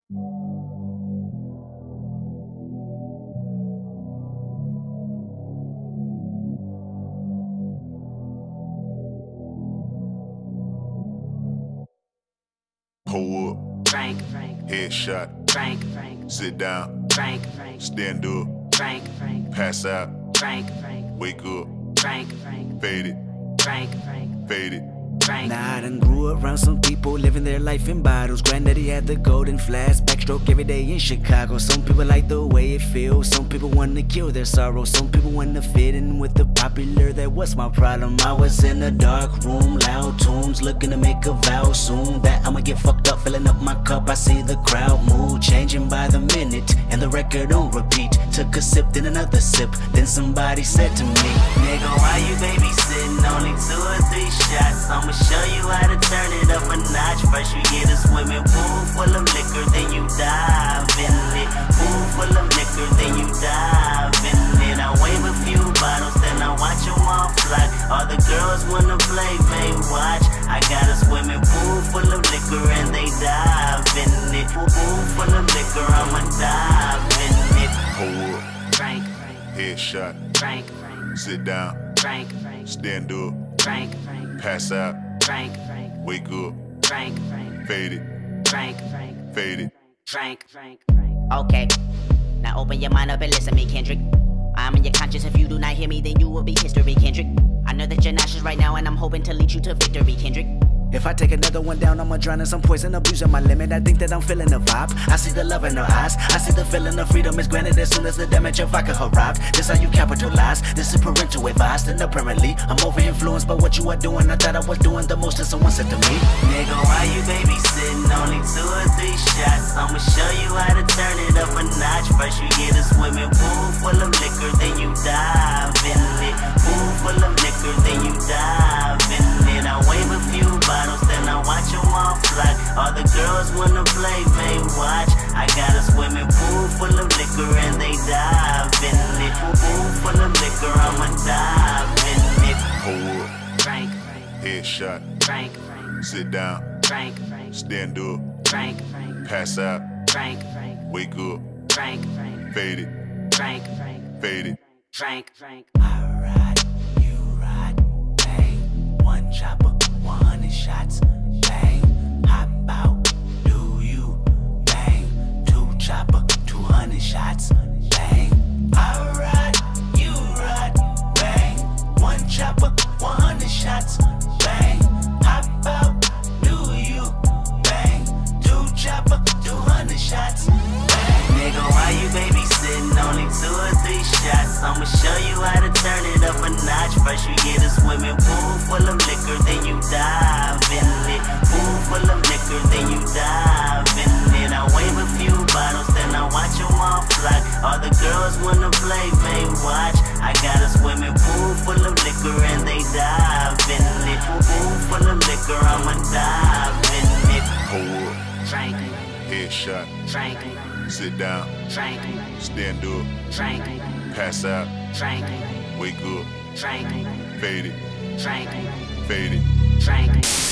Pull up, Frank, headshot, Frank, sit down, Frank, stand up, Frank, pass out, Frank, wake up, Frank, fade it, Frank, fade it. Now I done grew around some people living their life in bottles. Granddaddy had the golden flask, backstroke every day in Chicago. Some people like the way it feels, some people wanna kill their sorrow. Some people wanna fit in with the popular, that was my problem. I was in a dark room, loud tunes, looking to make a vow soon that I'ma get fucked up, filling up my cup. I see the crowd mood changing by the minute, and the record on repeat. Took a sip, then another sip, then somebody said to me, nigga, why you babysitting? Only 2 or 3 shots, I'ma show you how to turn it up a notch. First you get a swimming pool full of liquor, then you dive in it. Pool full of liquor, then you dive in it. I wave a few bottles, then I watch them all fly. All the girls wanna play, may watch. I got a swimming pool full of liquor and they dive in it. Pool full of liquor, I'ma dive in it. Pull up, Frank, headshot, Frank, sit down, Frank, stand up, Frank, pass out, Frank, wake up, Frank, fade it, Frank, fade it. Frank. Okay, now open your mind up and listen to me, Kendrick. I'm in your conscience. If you do not hear me, then you will be history, Kendrick. I know that you're nauseous right now, and I'm hoping to lead you to victory, Kendrick. If I take another one down, I'ma drown in some poison, abusing my limit. I think that I'm feeling the vibe. I see the love in her eyes. I see the feeling of freedom is granted as soon as the damage of vodka arrived. This how you capitalize. This is parental advice. And apparently, I'm over influenced by what you are doing. I thought I was doing the most, and someone said to me, nigga, why you babysitting? Only 2 or 3 shots. I'ma show you how to turn it up a notch. First you get a swimming pool full of liquor, then you dive in it. Pool full of liquor, then you dive in it. I wave a few bottles, then I watch them all fly. All the girls wanna play, may watch. I got a swimming pool full of liquor and they dive in it. Pool full of liquor, I'ma dive in it. Pull up, Frank, headshot, Frank, sit down, Frank, stand up, Frank, pass out, Frank, wake up, Frank, fade it, Frank, fade it. Frank. I ride, you ride, bang. 1 chopper, 100 shots, bang. Hop out, do you, bang. 2 chopper, 200 shots, bang. I ride, you ride, bang. 1 chopper, 100 shots, bang. Hop out, do you, bang. 2 chopper, 200 shots, bang. Nigga, why you babysitting? Only 2 or 3 shots. I'ma show you how to turn it up a notch. First you get a swimming pool full of liquor, then you dive in it. Pool full of liquor, then you dive in it. I wave a few bottles, then I watch them all fly. All the girls wanna play, may watch. I got a swimming pool full of liquor and they dive in it. Pool full of liquor, I'ma dive in it. Pull up, Frank, headshot, Frank, sit down, Frank, stand up, Frank, pass out, Frank, wake up, Frank, fade it, Frank, fade it. Frank.